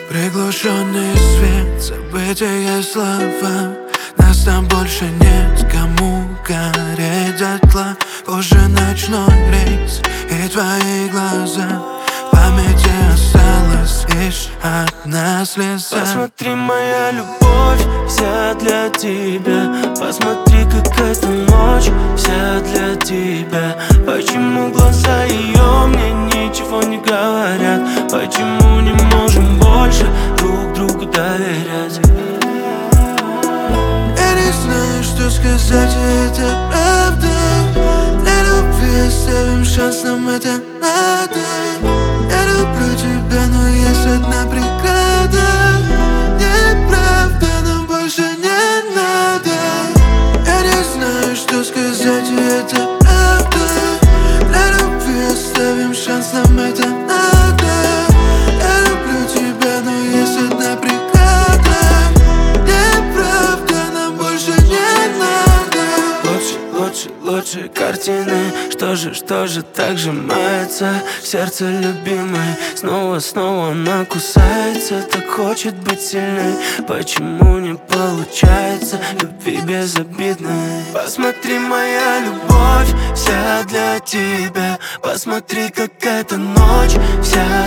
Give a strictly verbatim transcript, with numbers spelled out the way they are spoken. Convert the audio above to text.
Приглушенный свет, события, слова. Нас там больше нет, кому гореть дотла. Позже ночной рейс и твои глаза. В памяти осталась лишь одна слеза. Посмотри, моя любовь, вся для тебя. Посмотри, как эта ночь вся для тебя. Почему глаза ее мне ничего не говорят? Почему не можем больше друг другу доверять? Я не знаю, что сказать, и это правда. Для любви оставим шанс, нам это надо. Я люблю тебя, но есть одна преграда. Неправда, нам больше не надо. Я не знаю, что сказать, и это правда. Для любви оставим шанс, нам это надо. Я люблю тебя, но есть одна преграда. Неправда, нам больше не надо. Лучше, лучше, лучше картины. Что же, что же так сжимается сердце любимой? Снова, снова она кусается. Так хочет быть сильной. Почему не получается любви безобидной? Посмотри, моя любовь, вся для тебя. Посмотри, как эта ночь вся